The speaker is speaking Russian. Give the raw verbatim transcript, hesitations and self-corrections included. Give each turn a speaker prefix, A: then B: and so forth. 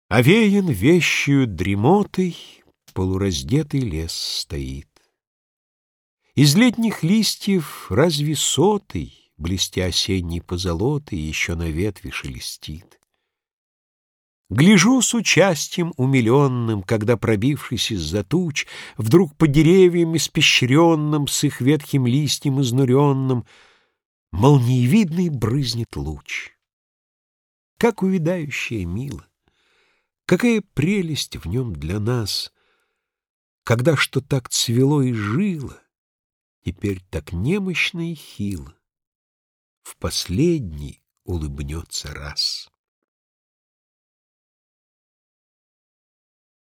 A: Овеян вещью дремотой полураздетый лес стоит. Из летних листьев разве сотый, блестя осенней позолотой, еще на ветви шелестит. Гляжу с участием умиленным, когда, пробившись из-за туч, вдруг по деревьям испещренным, с их ветхим листьем изнуренным, молниевидный брызнет луч. Как увядающее мило! Какая прелесть в нем для нас, когда что так цвело и жило, теперь так немощно и хило, в последний улыбнется раз.